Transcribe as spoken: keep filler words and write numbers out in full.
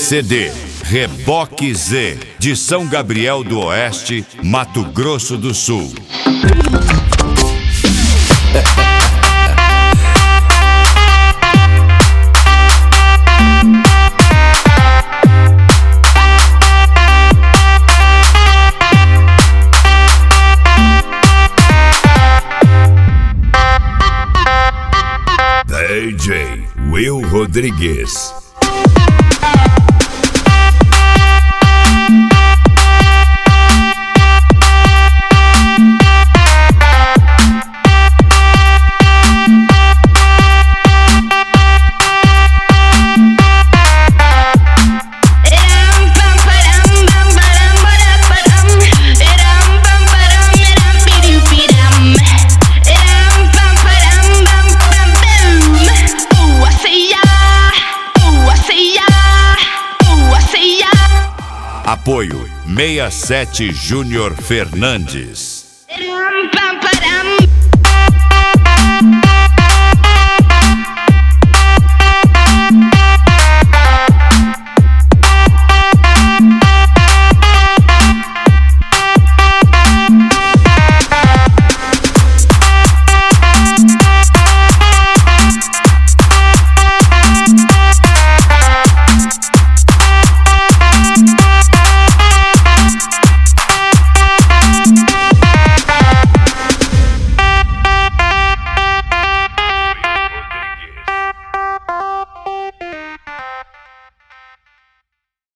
C D Reboque Z, de São Gabriel do Oeste, Mato Grosso do Sul. D J Will Rodrigues. Apoio sessenta e sete Júnior Fernandes.